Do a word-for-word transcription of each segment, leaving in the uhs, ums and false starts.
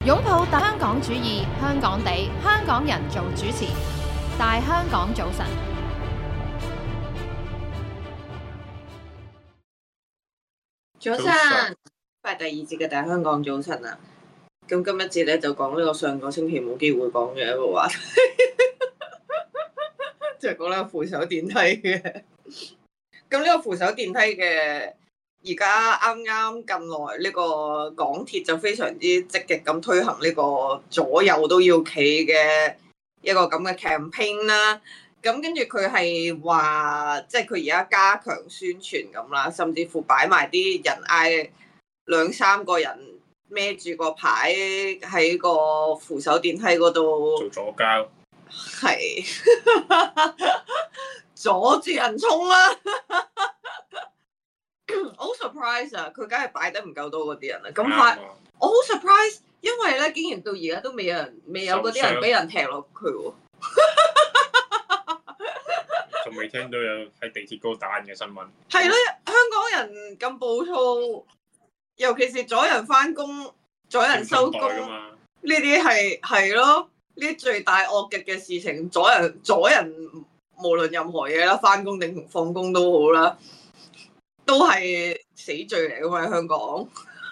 擁抱大香港主義，香港地，香港人做主持，大香港早晨。 早晨，翻嚟第二節嘅大香港早晨啊！咁今一節咧就講呢個上個星期冇機會講嘅一個話題，就係講呢個扶手電梯嘅。咁呢個扶手電梯嘅，而家啱啱近來呢個港鐵就非常之積極咁推行呢個左右都要企嘅一個咁嘅 campaign 啦。咁跟住佢係話，即係佢而家加強宣傳咁啦，甚至乎擺埋啲人嗌兩三個人孭住個牌喺個扶手電梯嗰度做左膠， 係阻住人衝啦！我好 surprise 啊！佢梗係擺得唔夠多嗰啲人啦，咁快我好 surprise，因為咧竟然到而家都未有人未有嗰啲人俾人踢落去喎。 仲未聽到有喺地鐵嗰度打人嘅新聞。 係咯，香港人咁暴躁，尤其是阻人翻工、阻人收工，呢啲係係咯，呢啲最大惡極嘅事情，阻人阻人，無論任何嘢啦，翻工定放工都好啦，都係死罪嚟噶嘛，喺香港。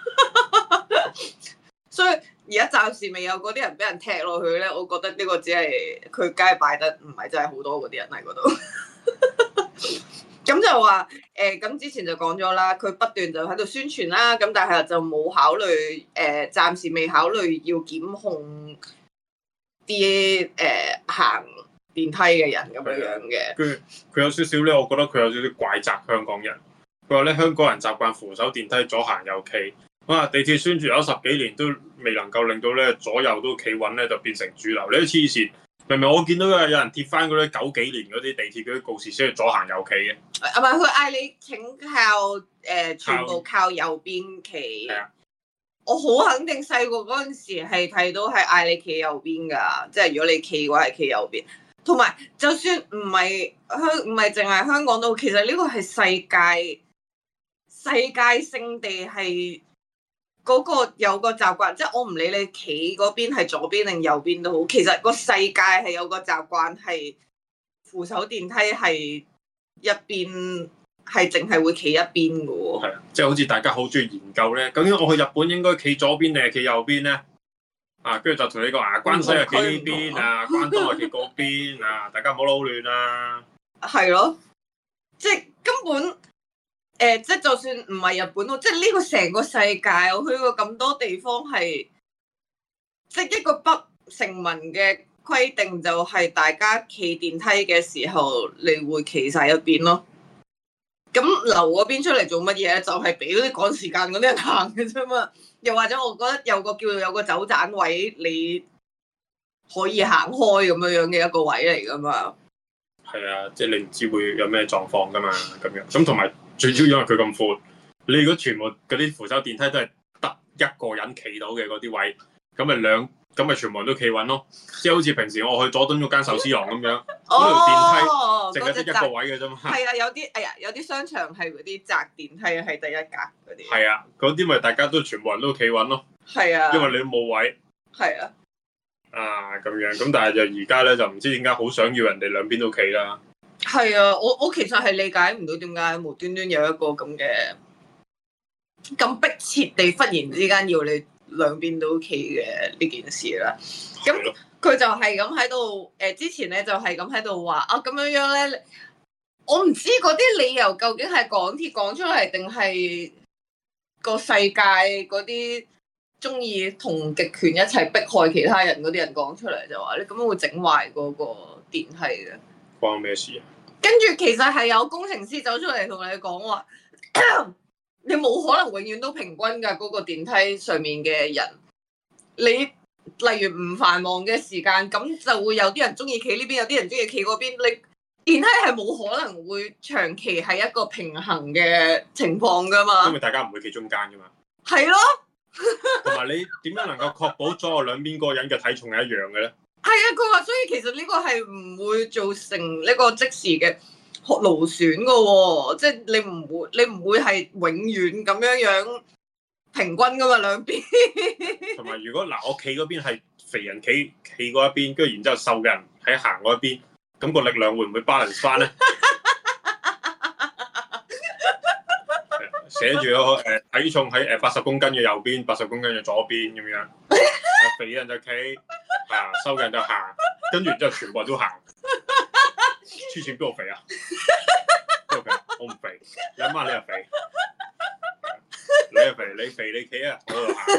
所以而家暫時未有嗰啲人俾人踢落去咧，我覺得呢個只係佢梗係擺得唔係真係好多嗰啲人喺嗰度。咁就話誒，咁、呃、之前就講咗啦，佢不斷就喺度宣傳啦，咁但係就冇考慮誒、呃，暫時未考慮要檢控啲誒、呃、行電梯嘅人咁樣樣嘅。 跟住佢有少少咧，我覺得佢有少少怪責香港人。佢話咧，香港人習慣扶手電梯左行右企。哇！地鐵宣傳咗十幾年都未能夠令到咧左右都企穩咧，就變成主流。你都黐線，明明我見到有有人貼翻嗰啲九幾年嗰啲地鐵嗰啲告示，先係左行右企嘅。 啊，唔係佢嗌你請靠誒、呃，全部靠右邊企。係啊，我好肯定細個嗰陣時係睇到係嗌你企右邊㗎，即係如果你企嘅話係企右邊。同埋就算唔係香唔係淨係香港都，其實呢個係世界世界性地係。嗰個有個習慣，即係我唔理你企嗰邊係左邊定右邊都好，其實個世界係有個習慣係扶手電梯係一邊係淨係會企一邊嘅喎。 係啊，即係好似大家好中意研究咧，究竟我去日本應該企左邊定係企右邊咧？啊，跟住就同你講啊，關西啊企呢邊啊，關東啊企嗰邊啊，大家唔好撈亂啊。係咯，即係根本。誒、呃，即係就算唔係日本咯，即係呢個成個世界，我去過咁多地方係，即係一個不成文嘅規定，就係大家企電梯嘅時候，你會企晒一邊咯。咁留嗰邊出嚟做乜嘢咧？就係俾嗰啲趕時間嗰啲人行嘅啫嘛。又或者我覺得有個叫做有個走盞位，你可以行開咁樣樣嘅一個位嚟噶嘛。 係啊，即係你唔知會有咩狀況噶嘛，咁樣。咁同埋。最主要因為佢咁闊，你如果全部嗰啲扶手電梯都係得一個人企到嘅嗰啲位，咁咪兩咁咪全部人都企穩咯。即係好似平時我去佐敦嗰間壽司郎咁樣，嗰、哦、條電梯淨係得一個位嘅啫嘛。係啊，有啲哎呀，有啲商場係嗰啲窄電梯係第一格嗰啲。係啊，嗰啲咪大家都全部人都企穩咯。係啊，因為你冇位。係啊。啊，咁樣咁，但係就而家咧就唔知點解好想要人哋兩邊都企啦。係啊，我我其實係理解唔到點解無端端有一個咁嘅咁迫切地忽然之間要你兩邊都企嘅呢件事啦。咁佢就係咁喺度誒，之前咧就係咁喺度話啊，咁樣樣咧，我唔知嗰啲理由究竟係港鐵講出嚟，定係個世界嗰啲中意同極權一齊迫害其他人嗰啲人講出嚟，就話你咁樣會整壞嗰個電梯嘅。關咩事啊？跟住其實係有工程師走出嚟同你講話，你冇可能永遠都平均㗎嗰、嗰個電梯上面嘅人。你例如唔繁忙嘅時間，咁就會有啲人中意企呢邊，有啲人中意企嗰邊。你電梯係冇可能會長期係一個平衡嘅情況㗎嘛？因為大家唔會企中間㗎嘛。係咯。同埋你點樣能夠確保左右兩邊嗰個人嘅體重係一樣嘅咧？係啊，佢話所以其實呢個係唔會造成呢個即時嘅勞損㗎喎，即係你唔會你唔會係永遠咁樣樣平均噶嘛兩邊。 同埋如果嗱，我企嗰邊係肥人企企嗰一邊，跟住然之後瘦嘅人喺行嗰一邊，咁個力量會唔會 balance 翻咧？寫住個誒體重喺誒八十公斤嘅右邊，八十公斤嘅左邊咁樣。肥人就企，啊瘦嘅人就行，跟住然之後全部人都行。黐線邊度肥啊？邊度肥？我唔肥，你阿媽你又肥，你又肥，你肥你企啊，我喺度行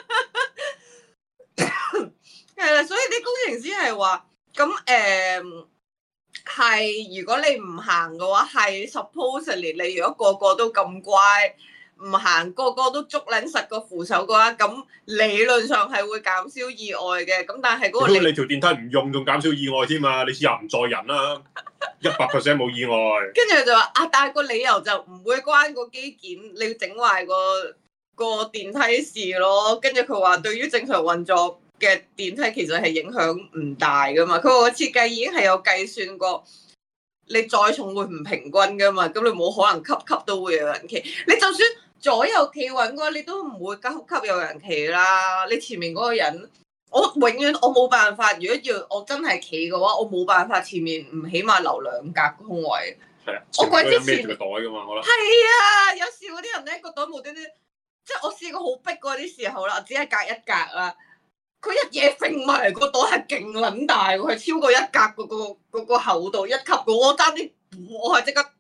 嘅。 係啦，所以啲工程師係話，咁誒係如果你唔行嘅話，係 supposedly 你如果個個都咁乖，唔行個個都捉撚實個扶手嘅話，咁理論上係會減少意外嘅。咁但係嗰個你你條電梯唔用仲減少意外添嘛？你試下唔載人啦，一百 percent 冇意外。 跟住就話啊，但係個理由就唔會關個機件你整壞個個電梯事咯。跟住佢話對於正常運作嘅電梯其實係影響唔大噶嘛。佢話個設計已經係有計算過，你載重會唔平均噶嘛。咁你冇可能級級都會有人企。你就算左右企穩嘅話，你都唔會級級有人企啦。你前面嗰個人，我永遠我冇辦法。如果要我真係企嘅話，我冇辦法前面唔起碼留兩格空位。 係啊， 我鬼之前孭住個袋噶嘛，我覺得。 係啊，有時嗰啲人咧個袋無端端，即係我試過好逼嗰啲時候啦，只係隔一格啦。佢一嘢揈埋嚟，個袋係勁撚大喎，係超過一格嗰、嗰個嗰個厚度一級嘅，我爭啲我係即刻。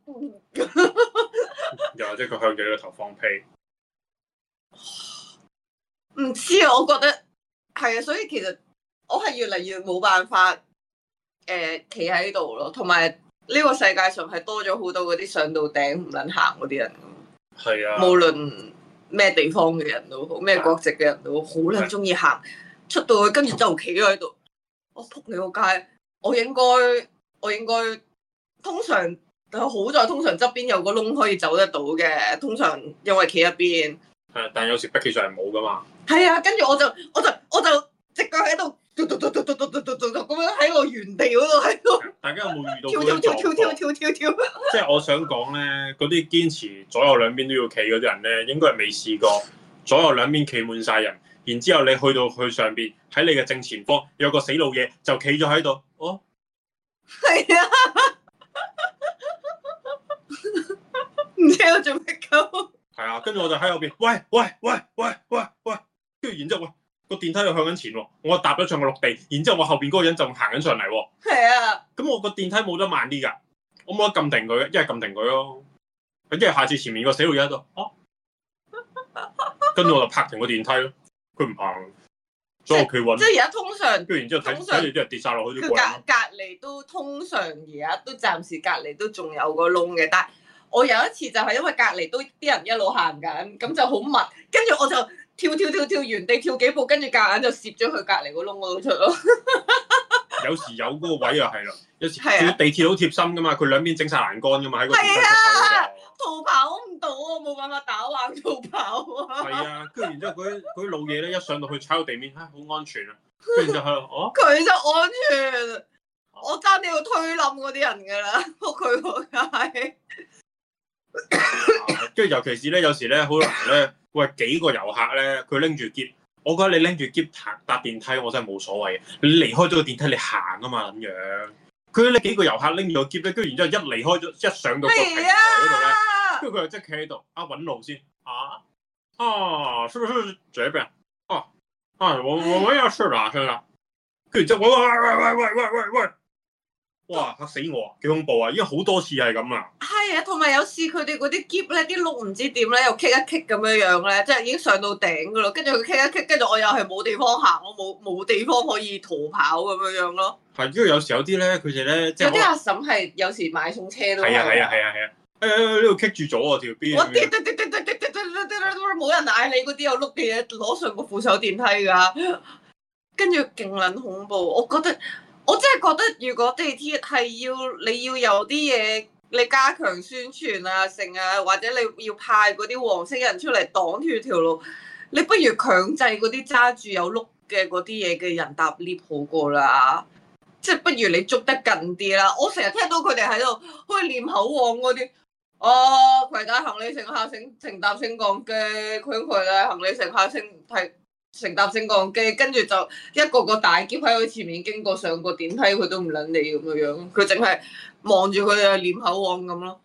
又或者佢向住你個頭放屁。 唔知啊，我覺得係啊，所以其實我係越嚟越冇辦法誒企喺度咯，同埋呢個世界上係多咗好多嗰啲上到頂唔撚行嗰啲人。 係啊， 無論咩地方嘅人都好，咩國籍嘅人都好，好撚中意行出到去，跟住就企咗喺度。我仆你個街，我應該我應該通常好在通常側邊有個窿可以走得到嘅，通常因為企一邊。 係，但係有時北企上係冇噶嘛。 係啊，跟住我就我就我就隻腳喺度，嘟嘟嘟嘟嘟嘟嘟嘟嘟咁樣喺個原地嗰度喺度。 大家有冇遇到跳嗰啲跳跳跳狀況？ 跳跳跳跳。 即係我想講咧，嗰啲堅持左右兩邊都要企嗰啲人咧，應該係未試過左右兩邊企滿晒人，然之後你去到去上邊喺你嘅正前方有個死老嘢就企咗喺度。哦， 係啊，唔知我做咩鳩。 係啊，跟住我就喺後邊，喂喂喂喂喂喂，跟住然之後喂個電梯又向緊前喎，我搭咗上個陸地，然之後我後邊嗰個人就行緊上嚟喎。 係啊， 咁我個電梯冇得慢啲㗎，我冇得撳停佢，一係撳停佢咯，一係下次前面個死老嘢喺度，哦、啊，跟住我就拍停個電梯咯，佢唔行，所以我企穩。 即係而家通常， 跟住然之後睇通常睇住啲人跌晒落去佢隔啲櫃。 隔離都通常而家都暫時隔離都仲有個窿嘅，但係我有一次就係因為隔離都啲人一路行緊，咁就好密，跟住我就跳跳跳跳原地跳幾步，跟住夾硬就攝咗去隔離個窿嗰度出咯。 有時有嗰個位又係啦，有時係啊地鐵好貼心噶嘛，佢兩邊整晒欄杆噶嘛，喺個電梯出係啊口嗰度。 逃跑唔到啊，冇辦法打橫逃跑啊。 係啊，跟住然之後嗰啲嗰啲老嘢咧，一上到去踩到地面，嚇好安全啊！跟住就喺度，哦， 佢就安全，我爭啲要推冧嗰啲人㗎啦，仆佢個街。 跟住尤其是咧，有時咧，好多人咧，喂幾個遊客咧，佢拎住篋，我覺得你拎住篋行搭電梯，我真係冇所謂嘅。你離開咗個電梯，你行啊嘛咁樣。佢呢幾個遊客拎住個篋咧，跟住然之後一離開咗，一上到個平台嗰度咧，跟住佢又即係企喺度，啊揾路先，啊啊，是不是這邊？啊啊，我我我要去哪去啦？跟住之後，喂喂喂喂喂喂喂喂！哇！嚇死我啊！幾恐怖啊！已經好多次係咁啊！ 係啊，同埋有時佢哋嗰啲篋咧，啲碌唔知點咧，又棘一棘咁樣樣咧，即係已經上到頂噶咯。跟住佢棘一棘，跟住我又係冇地方行，我冇冇地方可以逃跑咁樣樣咯。 係，因為有時有啲咧，佢哋咧即係有啲阿嬸係有時買餸車都係啊係啊係啊係啊！誒呢度棘住咗啊條邊。 我跌跌跌跌跌跌跌跌冇人嗌你嗰啲有碌嘅嘢攞上個扶手電梯㗎，跟住勁撚恐怖。我覺得。我真係覺得，如果地鐵係要你要有啲嘢，你加強宣傳啊，成啊，或者你要派嗰啲黃色人出嚟擋住條路，你不如強制嗰啲揸住有碌嘅嗰啲嘢嘅人搭 lift 好過啦。即係不如你捉得近啲啦。我成日聽到佢哋喺度好似念口簧嗰啲， 哦，攜帶行李乘客乘乘搭升降機，佢攜帶行李乘客乘係乘搭升降機，跟住就一個個大喼喺佢前面經過上個電梯，佢都唔撚理咁嘅樣，佢淨係望住佢哋臉口黃咁咯。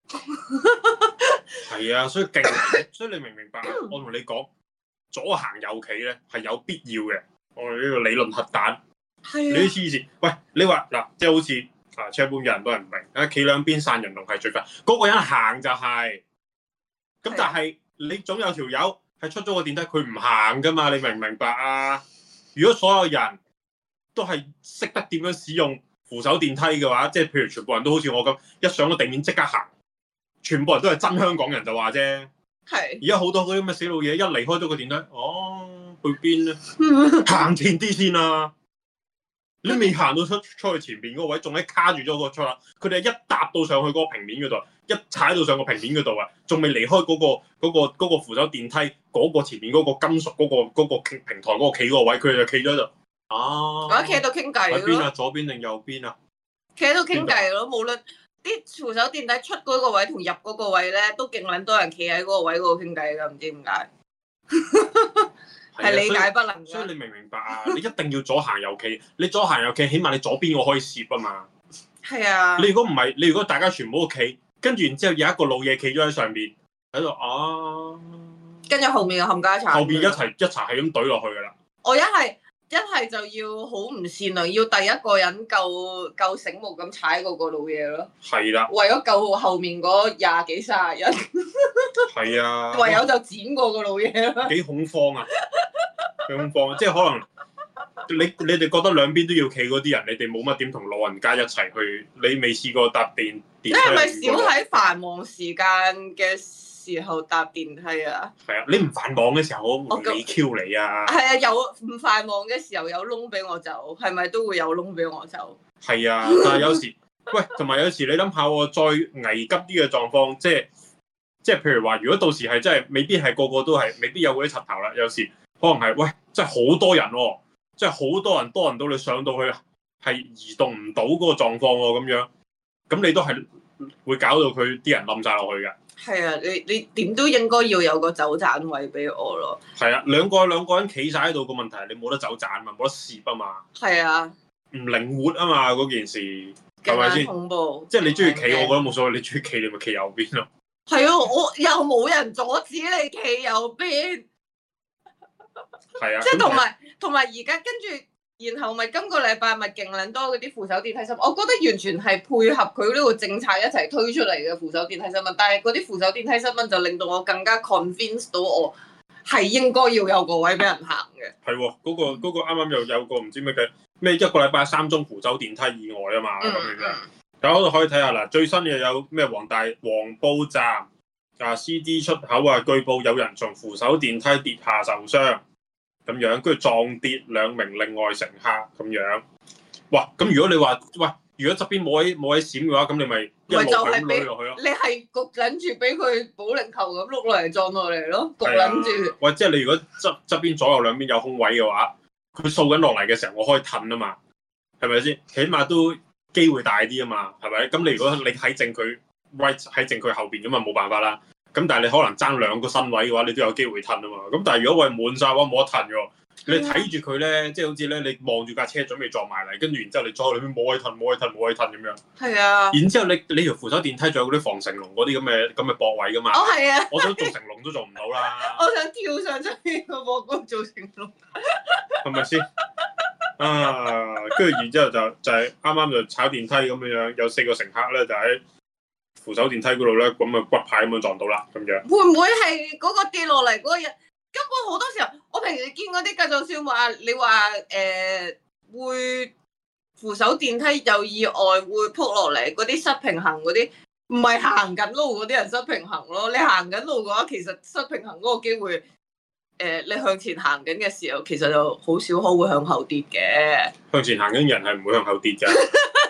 係啊，所以勁，所以你明唔明白？我同你講，左行右企咧係有必要嘅。我哋呢個理論核彈， 係啊， 你啲黐線。喂，你話嗱，即係好似啊，車般有人都係唔明，啊，企兩邊散人龍係最快，嗰、那個人行就係、是，咁但係你總有條友係出咗個電梯，佢唔行噶嘛？你明唔明白啊？如果所有人都係識得點樣使用扶手電梯嘅話，即係譬如全部人都好似我咁，一上到地面即刻行。全部人都係真香港人就話啫， 係。 而家好多嗰啲咁嘅死老嘢，一離開咗個電梯，哦，去邊咧？行前啲先啊！你未行到出出去前邊嗰個位，仲喺卡住咗個出啦。佢哋一搭到上去嗰個平面嗰度，一踩到上個平面嗰度啊，仲未離開嗰、嗰個嗰、嗰個嗰個扶手電梯嗰、嗰個前面嗰個金屬嗰、嗰個嗰、嗰個平台嗰個企嗰個位，佢哋就企咗喺度。啊！ 我企喺度傾偈咯。 喺邊啊？左邊定右邊啊？ 企喺度傾偈咯，無論。啲扶手電梯出嗰個位同入嗰個位咧，都勁撚多人企喺嗰個位嗰度傾偈㗎，唔知點解，係理解不能。 所以你明唔明白啊？你一定要左行右企，你左行右企，起碼你左邊我可以攝啊嘛。 係啊。你如果唔係，你如果大家全部都企，跟住然之後有一個老嘢企咗喺上邊，喺度啊， 跟住後面嘅冚家鏟， 後邊一齊一齊係咁懟落去㗎啦。 我一係。一係就要好唔善良，要第一個人夠夠醒目咁踩嗰個老嘢咯。係啦。為咗救後面嗰廿幾卅人。 係啊。 唯有就剪過個老嘢啦。幾恐慌啊！幾恐慌啊！即係可能你你哋覺得兩邊都要企嗰啲人，你哋冇乜點同老人家一齊去。你未試過搭電電梯？你係咪少喺繁忙時間嘅時候搭電梯啊？ 係啊，你唔繁忙嘅時候，我唔理 Q 你啊。 係啊，有唔繁忙嘅時候有窿俾我走，係咪都會有窿俾我走？ 係啊，但係有時，喂，同埋有，有時你諗下喎，再危急啲嘅狀況，即係即係譬如話，如果到時係真係未必係個個都係，未必有嗰啲插頭啦。有時可能係，喂，真係好多人喎、哦，即係好多人，多人到你上到去係移動唔到嗰個狀況喎，咁樣，咁你都係會搞到佢啲人冧晒落去㗎。 係啊，你你點都應該要有個走盞位俾我咯。 係啊，兩個兩個人企晒喺度，個問題係你冇得走盞嘛，冇得攝啊嘛。 係啊， 唔靈活啊嘛，嗰件事係咪先？ 恐怖！ 即係你中意企，我覺得冇所謂。你中意企，你咪企右邊咯。 係啊，我又冇人阻止你企右邊。 係啊， 即係同埋同埋而家跟住。然後咪今個禮拜咪勁撚多嗰啲扶手電梯新聞，我覺得完全係配合佢呢個政策一齊推出嚟嘅扶手電梯新聞。但係嗰啲扶手電梯新聞就令到我更加 convince 到我係應該要有個位俾人行嘅。 係喎，嗰個嗰個啱啱又有個唔知咩嘅咩一個禮拜三宗扶手電梯意外啊嘛，咁樣嘅。有嗰度可以睇下嗱，最新嘅有咩黃大黃埔站啊 C D 出口啊，據報有人從扶手電梯跌下受傷。咁樣，跟住撞跌兩名另外乘客咁樣。哇！咁如果你話，喂，如果側邊冇位冇位閃嘅話，咁你咪一路咁碌落去咯。 你係焗撚住俾佢保齡球咁碌落嚟撞落嚟咯，焗撚住。 喂，即係你如果側側邊左右兩邊有空位嘅話，佢掃緊落嚟嘅時候，我可以褪啊嘛，係咪先？起碼都機會大啲啊嘛，係咪？咁你如果你喺正佢 right 喺正佢後邊咁啊，冇辦法啦。咁但係你可能爭兩個身位嘅話，你都有機會褪啊嘛。咁但係如果喂滿晒嘅話，冇得褪嘅喎。你睇住佢咧，即係好似咧，你望住架車準備撞埋嚟，跟住然之後你左右兩邊冇位褪，冇位褪，冇位褪咁樣。係啊。然之後你你條扶手電梯仲有嗰啲防成龍嗰啲咁嘅咁嘅駁位噶嘛？ 哦，係啊。 我想做成龍都做唔到啦。 我想跳上出邊個駁杆做成龍。 係咪先？啊，跟住然之後就就係啱啱就炒電梯咁樣樣，有四個乘客咧就喺扶手電梯嗰度咧，咁啊骨牌咁樣撞到啦，咁樣。會唔會係嗰個跌落嚟嗰個人？根本好多時候，我平時見嗰啲繼續笑話，你話誒、呃、會扶手電梯有意外會撲落嚟，嗰啲失平衡嗰啲，唔係行緊路嗰啲人失平衡咯。你行緊路嘅話，其實失平衡嗰個機會，誒、呃、你向前行緊嘅時候，其實就好少可會向後跌嘅。 向前行緊人係唔會向後跌㗎。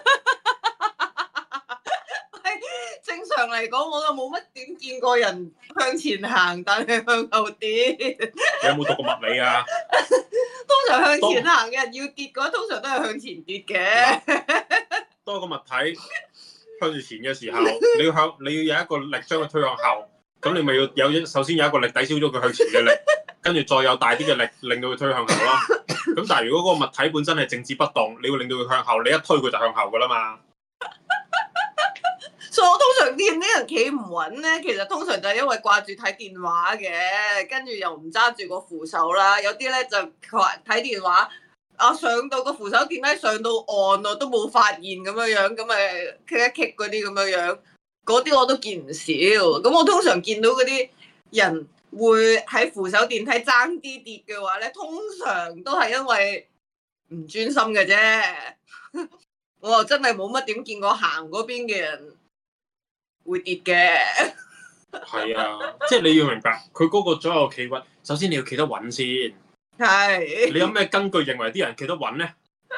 正常嚟講，我就冇乜點見過人向前行，但係向後跌。 你有冇讀過物理啊？ 通常向前行嘅人要跌嘅話，通常都係向前跌嘅。 多個物體向住前嘅時候，你要向你要有一個力將佢推向後，咁你咪要有一首先有一個力抵消咗佢向前嘅力，跟住再有大啲嘅力令到佢推向後啦。咁但係如果嗰個物體本身係靜止不動，你要令到佢向後，你一推佢就向後噶啦嘛。 所以我通常見啲人企唔穩咧，其實通常就係因為掛住睇電話嘅，跟住又唔揸住個扶手啦。有啲咧就睇電話，啊上到個扶手電梯上到岸咯，都冇發現咁樣樣，咁咪棘一棘嗰啲咁樣樣，嗰啲我都見唔少。咁我通常見到嗰啲人會喺扶手電梯爭啲跌嘅話咧，通常都係因為唔專心嘅啫。我又真係冇乜點見過行嗰邊嘅人會跌嘅。 係啊，即係你要明白，佢嗰個左右企穩，首先你要企得穩先。 係。 你有咩根據認為啲人企得穩咧？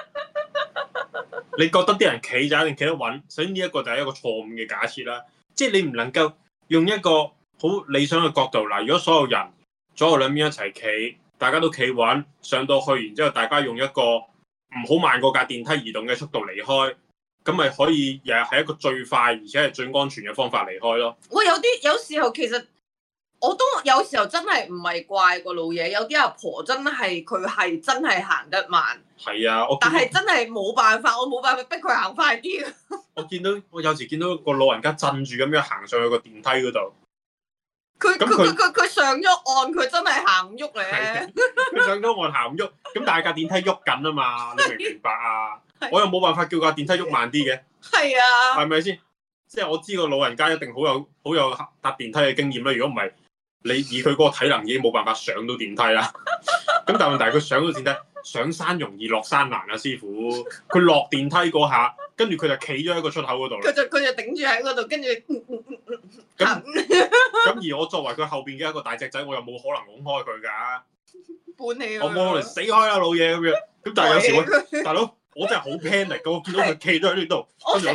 你覺得啲人企就一定企得穩，所以呢一個就係一個錯誤嘅假設啦。即係你唔能夠用一個好理想嘅角度嗱，如果所有人左右兩邊一齊企，大家都企穩上到去，然之後大家用一個唔好慢過架電梯移動嘅速度離開，咁咪可以又係一個最快而且係最安全嘅方法離開咯。 我有啲有時候其實我都有時候真係唔係怪個老嘢，有啲阿婆真係佢係真係行得慢。 係啊，我但係真係冇辦法，我冇辦法逼佢行快啲。 我見到我有時見到個老人家震住咁樣行上去個電梯嗰度。 佢佢佢佢佢上咗岸，佢真係行唔喐咧。 佢上咗岸行唔喐，咁但係架電梯喐緊啊嘛，你明唔明白啊？我又冇辦法叫架電梯喐慢啲嘅。係啊， 係咪先？即係我知個老人家一定好有好有搭電梯嘅經驗啦。如果唔係，你以佢嗰個體能已經冇辦法上到電梯啦。咁但係問題係佢上到電梯，上山容易落山難啊，師傅。佢落電梯嗰下，跟住佢就企咗喺個出口嗰度。 佢就佢就頂住喺嗰度，跟住咁咁而我作為佢後邊嘅一個大隻仔，我又冇可能拱開佢㗎。 搬起我冇可能死開啦，老嘢咁樣。咁但係有時我大佬，我真係好 panic 㗎，我見到佢企咗喺呢度，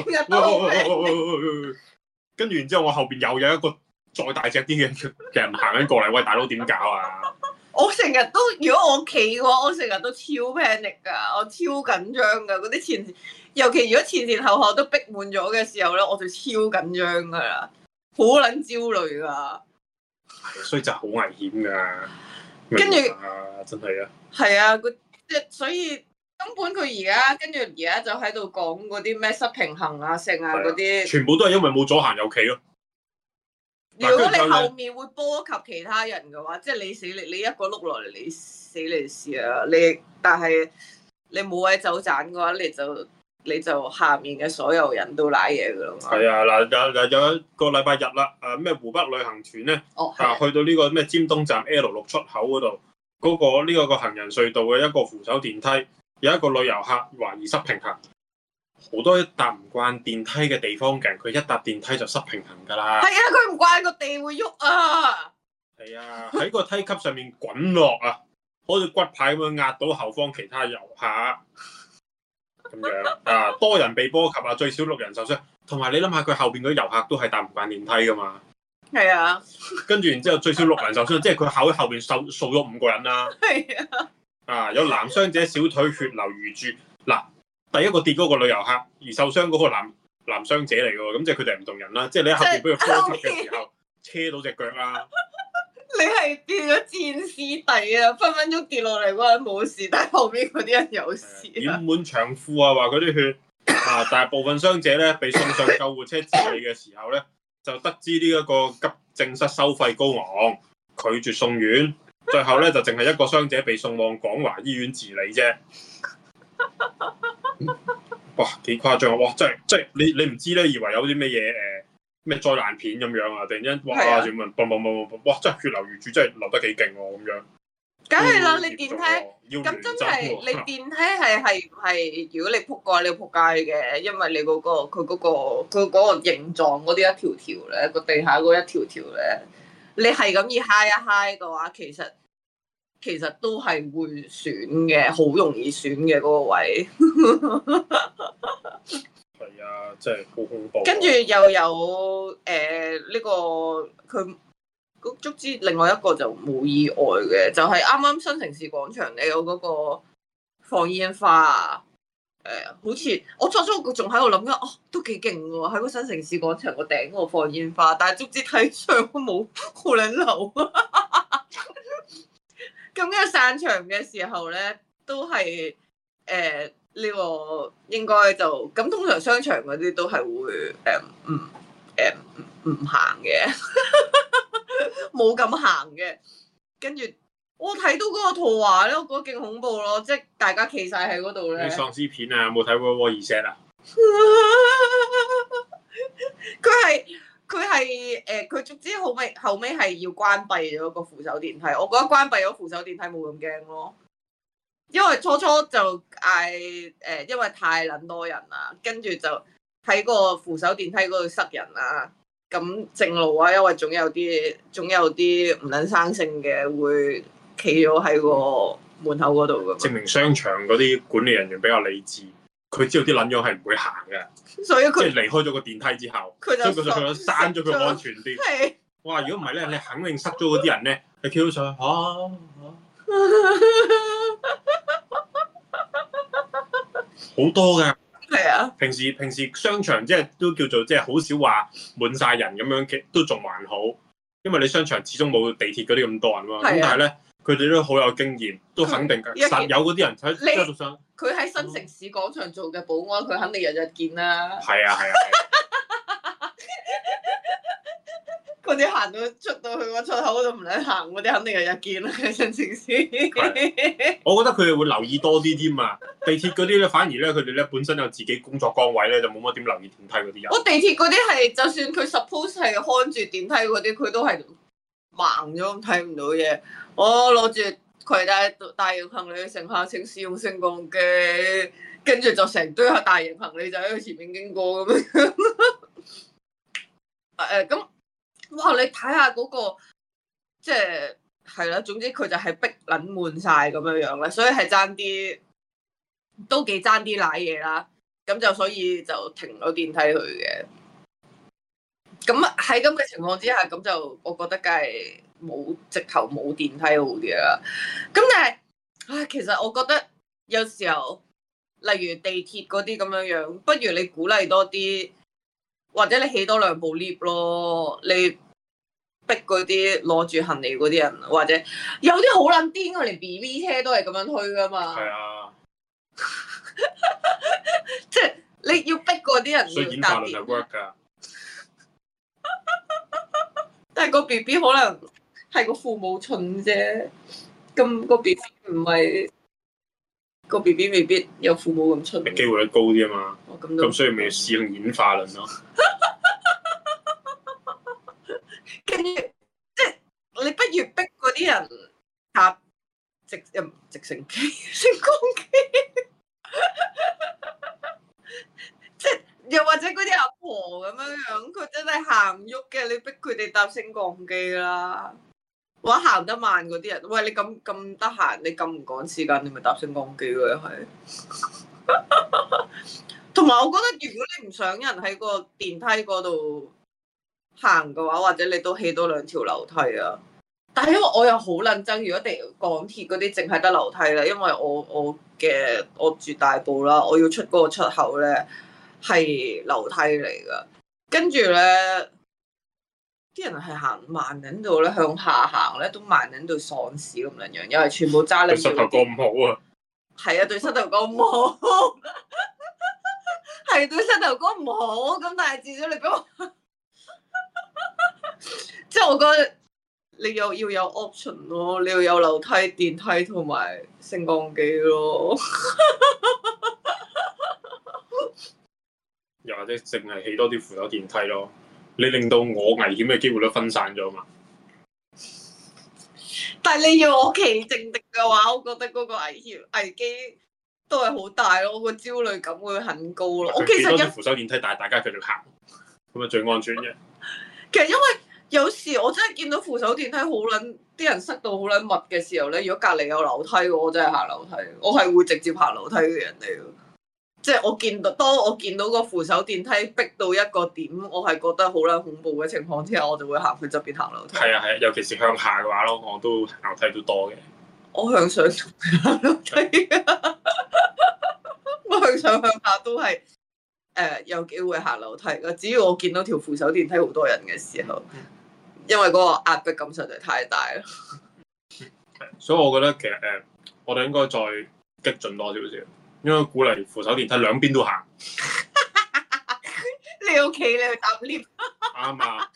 跟住然之後我後邊又有一個再大隻啲嘅人行緊過嚟，喂，大佬點搞啊？ 我成日都，如果我企嘅話，我成日都超 panic 㗎，我超緊張㗎。嗰啲前，尤其如果前前後後都逼滿咗嘅時候咧，我就超緊張㗎啦，好撚焦慮㗎。 所以就好危險㗎。 跟住啊，真係啊。係啊，即係所以根本佢而家跟住而家就喺度講嗰啲咩失平衡啊、性啊嗰啲， 全部都係因為冇左行右企咯。 如果你後面會波及其他人嘅話，即係你死你你一個碌落嚟，你死你試啊！你但係你冇位走盞嘅話，你就你就下面嘅所有人都賴嘢噶啦嘛。係啊，嗱有有一個禮拜日啦，誒咩湖北旅行團咧， 哦啊去到呢個咩尖東站 L 六出口嗰度，嗰、那個呢、這個個行人隧道嘅一個扶手電梯，有一個旅遊客懷疑失平衡。好多搭唔慣電梯嘅地方嘅人，佢一搭電梯就失平衡㗎啦。 係啊，佢唔慣個地會喐啊。 係啊，喺個梯級上面滾落啊，好似骨牌咁樣壓到後方其他遊客咁樣啊，多人被波及啊，最少六人受傷。同埋你諗下，佢後邊嗰啲遊客都係搭唔慣電梯㗎嘛。 係啊。跟住然之後最少六人受傷，即係佢後後邊掃掃咗五個人啦。 係啊。 啊，有男傷者小腿血流如注嗱。第一個跌嗰個旅遊客，而受傷嗰個男男傷者嚟嘅喎，咁即係佢哋係唔同人啦。即係你喺後邊俾佢波及嘅時候，車到隻腳啦。你係變咗戰屍弟啊！分分鐘跌落嚟嗰個人冇事，但係後邊嗰啲人有事、啊。染滿長褲啊，話嗰啲血啊，但係部分傷者咧被送上救護車治理嘅時候咧，就得知呢一個急症室收費高昂，拒絕送院。最後咧就淨係一個傷者被送往廣華醫院治理啫。哇，幾誇張啊！哇，真係真係你你唔知咧，以為有啲咩嘢誒咩災難片咁樣啊！突然間哇，全部人嘣嘣嘣嘣，哇！真係血流如注，真係流得幾勁喎咁樣。梗係啦，你電梯咁真係你電梯係係係，如果你撲過你要撲街嘅，因為你嗰、嗰個佢嗰、嗰個佢嗰個形狀嗰啲一條條咧，個地下嗰一條條咧，你係咁要揩一揩嘅話，其實。其實都係會損嘅，好容易損嘅嗰個位。係啊，真係好恐怖。跟住又有誒呢、呃這個佢足之另外一個就冇意外嘅，就係啱啱新城市廣場你有嗰個放煙花啊，誒、 好似我初初仲喺度諗緊，哦，都幾勁喎！喺個新城市廣場個頂嗰度放煙花，但係足之睇相都冇好撚流。咁跟住散場嘅時候咧，都係誒呢個應該就咁。通常商場嗰啲都係會誒唔誒唔唔行嘅，冇咁行嘅。跟住我睇到嗰個圖畫咧，我覺得勁恐怖咯，即係大家企晒喺嗰度咧。 啲喪屍片啊，有冇睇過《沃爾舍》啊？ 佢係佢係誒，佢總之後尾後尾係要關閉咗個扶手電梯。我覺得關閉咗扶手電梯冇咁驚咯，因為初初就嗌誒、呃，因為太撚多人啦，跟住就喺個扶手電梯嗰度塞人啊。咁正路啊，因為總有啲總有啲唔撚生性嘅會企咗喺個門口嗰度噶嘛。 證明商場嗰啲管理人員比較理智，佢知道啲撚樣係唔會行嘅， 所以佢即係離開咗個電梯之後， 佢就所以佢就佢閂咗佢安全啲。 係哇！如果唔係咧，你肯定塞咗嗰啲人咧，你企到上去嚇。好多㗎。 係啊， 平時平時商場即係都叫做即係好少話滿晒人咁樣嘅，都仲還好，因為你商場始終冇地鐵嗰啲咁多人嘛。咁、啊、但係咧，佢哋都好有經驗，都肯定實有嗰啲人喺喺度上。 佢喺新城市廣場做嘅保安，佢肯定日日見啦。 係啊係啊。 嗰啲行到出到去個出口都唔使行，嗰啲肯定日日見啦喺新城市。 我覺得佢哋會留意多啲添啊！地鐵嗰啲咧，反而咧佢哋咧本身有自己工作崗位咧，就冇乜點留意電梯嗰啲人。 我地鐵嗰啲係，就算佢 suppose 係看住電梯嗰啲，佢都係盲咗睇唔到嘢。我攞住攜帶大型行李嘅乘客請使用升降機，跟住就成堆大型行李就喺佢前面經過咁樣。誒咁。哇！你睇下嗰個，即係係啦，總之佢就係逼撚滿晒咁樣樣咧，所以係爭啲，都幾爭啲瀨嘢啦。咁就所以就停咗電梯去嘅。咁喺咁嘅情況之下，咁就我覺得梗係冇直頭冇電梯好啲啦。咁但係，唉，其實我覺得有時候，例如地鐵嗰啲咁樣樣，不如你鼓勵多啲。或者你起多兩部 lift 咯，你逼嗰啲攞住行李嗰啲人，或者有啲好撚癲㗎，連 B B 車都係咁樣推㗎嘛。係啊，即係你要逼嗰啲人要搭電。work 㗎。但係個 B B 可能係個父母蠢啫，咁個 B B 唔係。個 B B 未必有父母咁出名， 機會率高啲啊嘛。咁、 哦、 所以咪要試用演化論咯。 跟住即係你不如逼嗰啲人搭直又直升機、升降機，即係又或者嗰啲阿婆咁樣樣，佢真係行唔喐嘅，你逼佢哋搭升降機啦。或者行得慢嗰啲人，喂，你咁咁得閒，你咁唔趕時間，你咪搭升降機咯，又係。同埋我覺得，如果你唔想人喺個電梯嗰度行嘅話，或者你都起多兩條樓梯啊。但係因為我又好撚憎，如果地港鐵嗰啲淨係得樓梯啦，因為我我嘅我住大埔啦，我要出嗰個出口咧係樓梯嚟噶，跟住咧。啲人係行慢緊度咧，向下行咧都慢緊到喪屍咁樣樣，因為全部揸拎住。對膝頭哥唔好啊！係啊，對膝頭哥唔好，係對膝頭哥唔好。咁但係至少你俾我，即係我覺得你有要有 option 咯，你要有樓梯、電梯同埋升降機咯。 又或者淨係起多啲扶手電梯咯。你令到我危險嘅機會都分散咗嘛？ 但係你要我企正定嘅話，我覺得嗰個危險危機都係好大咯，我個焦慮感會很高咯。我其實有扶手電梯，但係大家繼續行，咁啊最安全嘅。 其實因為有時我真係見到扶手電梯好撚，啲人塞到好撚密嘅時候咧，如果隔離有樓梯，我真係行樓梯，我係會直接行樓梯嘅人嚟嘅。即係我見到，當我見到個扶手電梯逼到一個點，我係覺得好撚恐怖嘅情況之下，我就會行去側邊行樓梯。係啊係啊，尤其是向下嘅話咯，我都行樓梯都多嘅。 我向上行樓梯啊！我向上行都會行樓梯㗎。只要我見到條扶手電梯好多人嘅時候，因為嗰個壓迫感實在太大啦。 所以我覺得其實誒、呃，我哋應該再激進多少少，應該鼓勵扶手電梯兩邊都行。 你屋企你去搭 lift。 啱啊！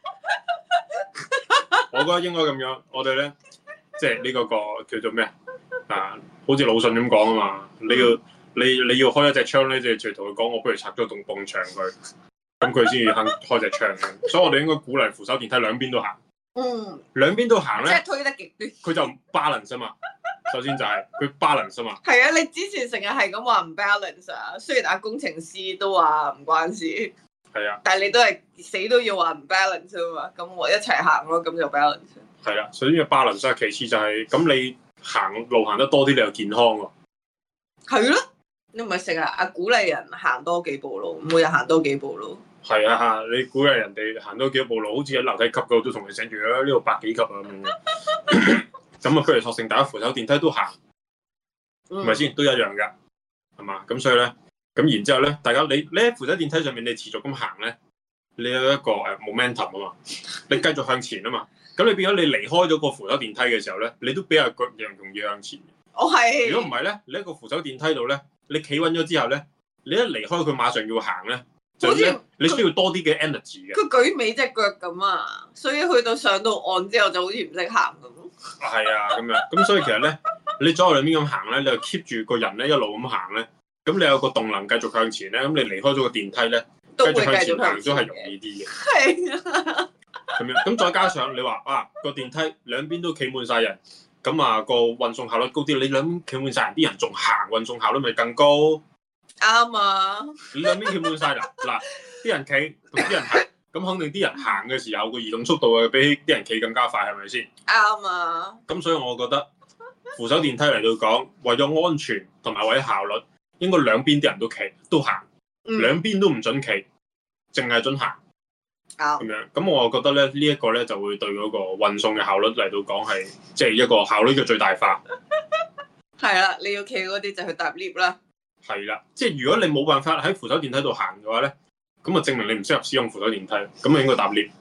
我覺得應該咁樣，我哋咧即係呢個個叫做咩啊？好似魯迅咁講啊嘛，你要你你要開一隻窗咧，就係同佢講，我不如拆咗棟埲牆佢，咁佢先至肯開隻窗嘅。所以我哋應該鼓勵扶手電梯兩邊都行。 嗯， 兩邊都行咧， 即係推得極端， 佢就 balance 啊嘛。首先就係佢 balance 啊嘛。 係啊，你之前成日係咁話唔 balance 啊，雖然阿工程師都話唔關事。 係啊， 但係你都係死都要話唔 balance 啊嘛，咁我一齊行咯，咁就 balance。係啊，首先要 balance 啊，其次就係、是、咁你行路行得多啲，你又健康喎。 係咯，你唔係成日啊鼓勵人行多幾步路，每日行多幾步路。 係啊，你鼓勵人哋行多幾步路，好似喺樓梯級嗰度都同你寫住啊，呢度百幾級啊咁樣。咁啊，不如索性大家扶手電梯都行，係咪先？都一樣㗎，係嘛？咁所以咧。咁然之後咧，大家你你喺扶手電梯上面，你持續咁行咧，你有一個誒 momentum 啊嘛，你繼續向前啊嘛，咁你變咗你離開咗個扶手電梯嘅時候咧，你都比較腳容易向前。 我係。如果唔係咧，你喺個扶手電梯度咧，你企穩咗之後咧，你一離開佢馬上要行咧，就咧你需要多啲嘅 energy 嘅。 佢舉尾隻腳咁啊，所以去到上到岸之後就好似唔識行咁咯。 係啊，咁樣，咁所以其實咧，你左右兩邊咁行咧，你就 keep 住個人咧一路咁行咧。咁你有個動能繼續向前咧，咁你離開咗個電梯咧，繼續向前行都係容易啲嘅。 係啊， 咁樣，咁再加上你話啊個電梯兩邊都企滿晒人，咁啊個運送效率高啲。你兩邊企滿晒人，啲人仲行，運送效率咪更高？ 啱啊！ 你兩邊企滿晒人，嗱啲人企同啲人行，咁肯定啲人行嘅時候個移動速度啊比啲人企更加快，係咪先？ 啱啊！ 咁所以我覺得扶手電梯嚟到講，為咗安全同埋為咗效率。應該兩邊啲人都企都行，嗯、兩邊都唔准企，淨係准行。咁、嗯、樣，咁我覺得咧呢一、這個咧就會對嗰個運送嘅效率嚟到講係，即係一個效率嘅最大化。 係啦，你要企嗰啲就去搭 lift 啦。 係啦，即係如果你冇辦法喺扶手電梯度行嘅話咧，咁啊證明你唔適合使用扶手電梯，咁啊應該搭 lift。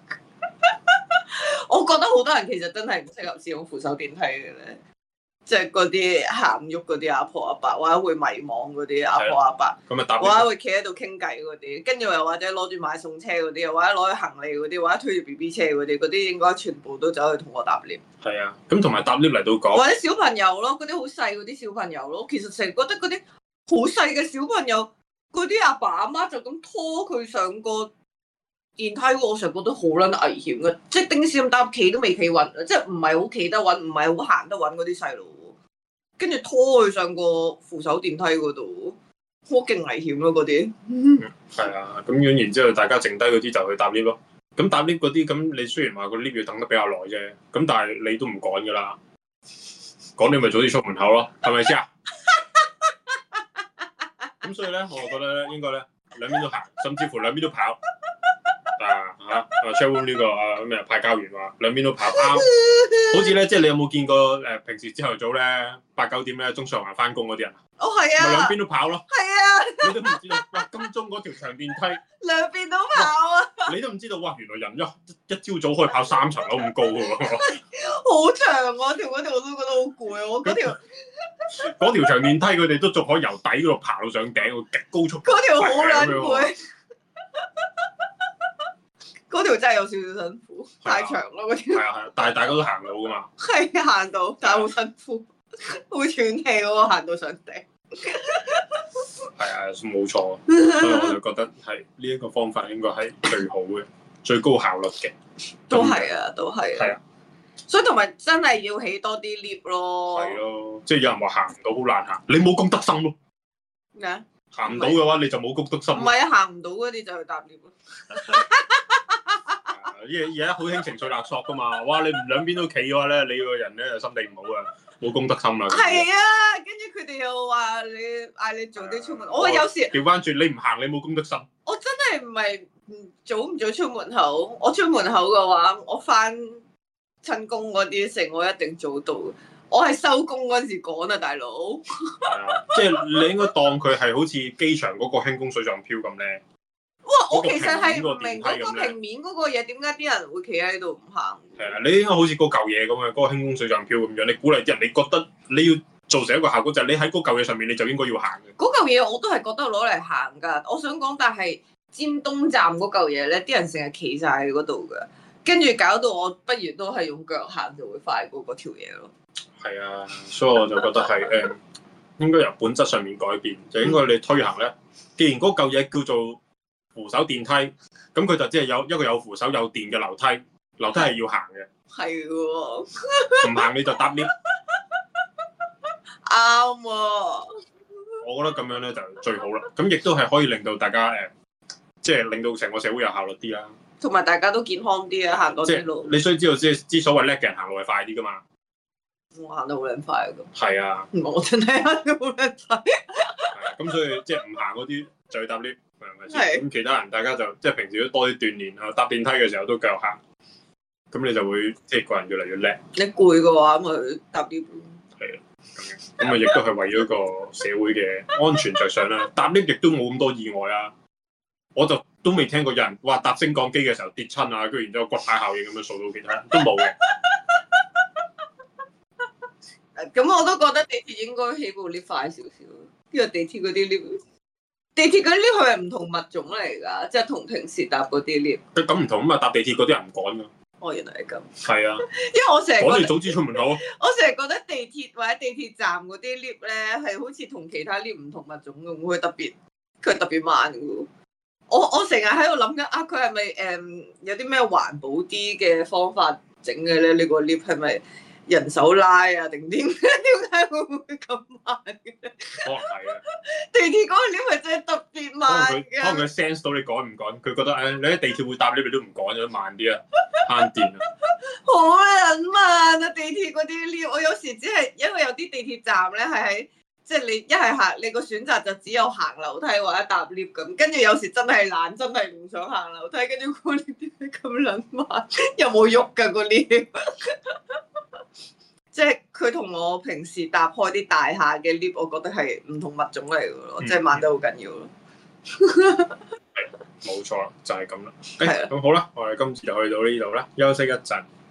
我覺得好多人其實真係唔適合使用扶手電梯嘅咧。即係嗰啲行唔喐嗰啲阿婆阿伯，或者會迷惘嗰啲阿婆阿伯， 咁啊搭， 或者會企喺度傾偈嗰啲，跟住又或者攞住買餸車嗰啲，又或者攞住行李嗰啲，或者推住 B B 車嗰啲，嗰啲應該全部都走去同我搭 lift。 係啊，咁同埋搭 lift 嚟到講， 或者小朋友咯，嗰啲好細嗰啲小朋友咯，其實成日覺得嗰啲好細嘅小朋友，嗰啲阿爸阿媽就咁拖佢上個電梯，我成日覺得好撚危險嘅，即係丁屎咁搭企都未企穩，即係唔係好企得穩，唔係好行得穩嗰啲細路。跟住拖佢上個扶手電梯嗰度，好勁危險咯嗰啲。嗯， 係啊，咁樣然之後大家剩低嗰啲就去搭 lift 咯。咁搭 lift 嗰啲，咁你雖然話個 lift 要等得比較耐啫，咁但係你都唔趕噶啦，趕你咪早啲出門口咯，係咪先啊？咁所以咧，我覺得咧應該咧兩邊都行，甚至乎兩邊都跑。啊嚇啊 Chatroom 呢個啊咩派膠員話兩邊都跑啱，好似咧即係你有冇見過誒、呃、平時朝頭早咧八九點咧中上環翻工嗰啲人？ 哦係啊， 咪兩邊都跑咯。 係啊， 你都唔知道哇金鐘嗰條長電梯兩邊都跑啊！ 你都唔知道哇原來人一一朝早可以跑三層樓咁高嘅喎， 好長喎、啊、條嗰條我都覺得好攰啊！我嗰條嗰條長電梯佢哋都仲可以由底嗰度爬到上頂，極高速。 嗰條好撚攰。嗰條真係有少少辛苦，太長咯嗰條。係啊係啊， 但係大家都行到噶嘛。 係行到，但係好辛苦，會斷氣喎，行到上頂。 係啊，冇錯，所以我就覺得係呢一個方法應該係最好嘅、最高效率嘅。 都係啊，都係啊。 係啊， 所以同埋真係要起多啲 lift 咯。 係咯，即係有人話行唔到好難行，你冇公德心咯。 咩？ 行唔到嘅話，你就冇公德心。 唔係啊，行唔到嗰啲就去搭 lift 咯。 而家好興情緒勒索噶嘛，哇！你唔兩邊都企嘅話咧，你個人咧就心地唔好啊，冇公德心啦。 係啊，跟住佢哋又話你嗌你早啲出門，我有時調翻轉，你唔行你冇公德心。 我真係唔係早唔早出門口，我出門口嘅話，我翻親工嗰啲成，我一定早到。我係收工嗰陣時趕啊，大佬。 係啊，即係你應該當佢係好似機場嗰個輕功水上漂咁咧。 我其實係唔明嗰個平面嗰個嘢點解啲人會企喺度唔行？ 係啊，你應該好似嗰嚿嘢咁嘅，嗰、嗰個輕功水上漂咁樣，你鼓勵啲人，你覺得你要做成一個效果就係你喺嗰嚿嘢上面，你就應該要行嘅。嗰嚿嘢我都係覺得攞嚟行㗎。我想講，但係尖東站嗰嚿嘢咧，啲人成日企晒喺嗰度㗎，跟住搞到我不如都係用腳行就會快過嗰條嘢咯。係啊，所以我就覺得係誒、嗯，應該由本質上面改變，就應該你推行咧。既然嗰嚿嘢叫做扶手電梯，咁佢就即係有一個有扶手有電嘅樓梯，樓梯係要行嘅。 係喎， 唔行你就搭 lift。 啱喎， 我覺得咁樣咧就最好啦。咁亦都係可以令到大家誒，即係令到成個社會有效率啲啦。 同埋大家都健康啲啊，行多啲路。 你需知道，即係之所謂叻嘅人行路係快啲噶嘛。 我行得好撚快㗎。 係啊， 我真係行得好撚快。係啊，咁所以即係唔行嗰啲就要搭 lift，係咪先？咁其他人大家就即係平時都多啲鍛鍊啊，搭電梯嘅時候都繼續行，咁你就會即係個人越嚟越叻。 你攰嘅話，咪搭 lift。 係啊，咁樣咁啊，亦都係為咗個社會嘅安全着想啦。搭 lift 亦都冇咁多意外啊！我就都未聽過有人話搭升降機嘅時候跌親啊，跟住然之後骨牌效應咁樣掃到其他人，都冇嘅。 咁我都覺得地鐵應該起部 lift 快少少，因為地鐵嗰啲 lift，地鐵嗰啲 lift 係唔同物種嚟㗎，即係同平時搭嗰啲 lift。 咁唔同啊嘛，搭地鐵嗰啲人唔趕㗎。 哦，原來係咁。 係啊， 因為我成日趕你早啲出門口。 我成日覺得地鐵或者地鐵站嗰啲 lift 咧係好似同其他 lift 唔同物種咁，佢特別佢特別慢㗎。我我成日喺度諗緊啊，佢係咪誒有啲咩環保啲嘅方法整嘅咧？呢個 lift 係咪人手拉啊？定點？點解會唔會咁慢嘅？ 可能係啊。 地鐵嗰個 lift 係真係特別慢嘅。 可能佢 sense 到你趕唔趕，佢覺得誒、哎、你喺地鐵會搭 lift 你都唔趕咗慢啲啊，慳電啊。 好撚慢啊！地鐵嗰啲 lift，我有時只係因為有啲地鐵站咧係喺。即係你一係行，你個選擇就只有行樓梯或者搭 lift 咁，跟住有時真係懶，真係唔想行樓梯，跟住個 lift 點解咁撚慢？有冇喐㗎個 lift？即係佢同我平時搭開啲大廈嘅 lift，我覺得係唔同物種嚟㗎咯，即係慢得好緊要咯。 係冇錯啦，就係咁啦。係咁好啦，我哋今次就去到呢度啦，休息一陣。